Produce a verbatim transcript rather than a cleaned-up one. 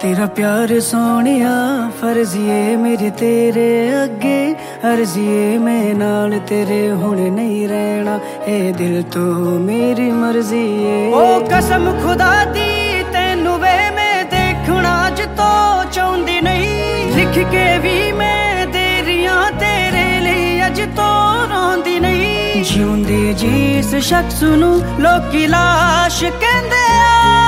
तेरा प्यार सोनिया फर्जिए मेरे तेरे अगे अर्जिए मैं नाल तेरे हुण नहीं रहना ए दिल तो मेरी मर्जी है। ओ कसम खुदा दी तेनू वे मैं देखना अज तो चाहुंदी नहीं लिख के भी मैं दे रिया तेरे लिए अज तो रोंदी नहीं जिउंदी जिस शख्स नू लोकी लाश कहंदे आ।